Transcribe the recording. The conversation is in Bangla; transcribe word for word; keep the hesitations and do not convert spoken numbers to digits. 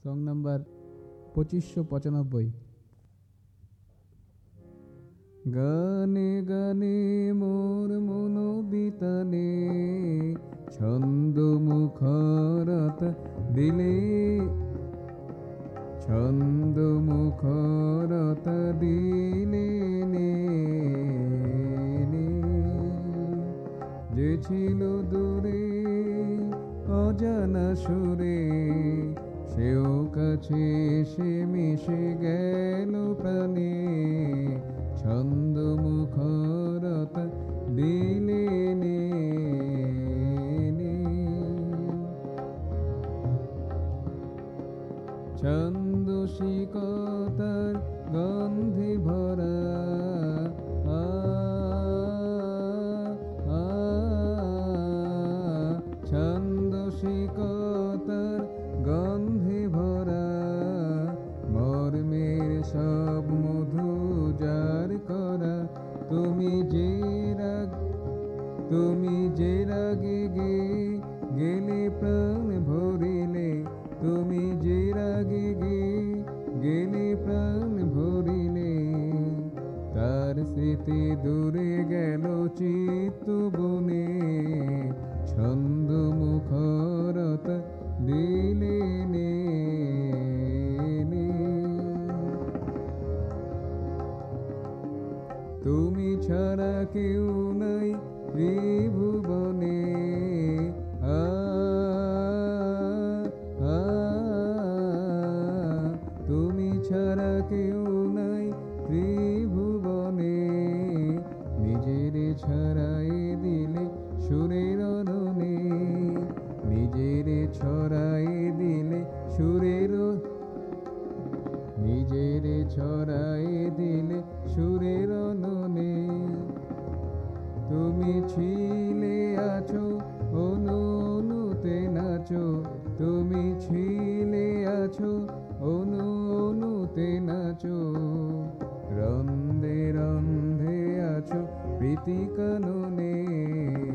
সং নাম্বার পঁচিশশো পঁচানব্বই। গানে গানে মোর মনোবিতানে ছন্দ মুখরত দিলে, ছন্দ মুখরত দিলে নে, যে ছিল দূরে অজানা সুরে সেও কাছে সে মিশে গেল প্রাণে, ছন্দ মুখরত দিলে নে, ছন্দ শিকতার গন্ধে ভরা আ আ ছন্দ শিকতার গন্ধে ভরা মর্মের সব মধু জার করা, তুমি যে রাগ তুমি যে রাগে গে গেলে প্রাণ ভরিলে, তুমি যে রাগে গে গেলে প্রাণ ভরিলে, তার স্মৃতি দূরে গেল চিত্ত বনে, ছন্দ মুখরত দিলে নে, তুমি ছাড়া কেউ নাই ত্রিভুবনে, আ আ তুমি ছাড়া কেউ নাই ত্রিভুবনে, নিজের ছড়াই দিলে সুরের অননে, নিজের ছড়াই দিলে সুরের, নিজের ছড়াই দিলে সুরের অননে, তুমি ছিলে আছো অনু অনুতে নাচো, তুমি ছিলে আছো অনু অনুতে নাচো, রন্ধে রন্ধে আছো প্রীতি কাননে।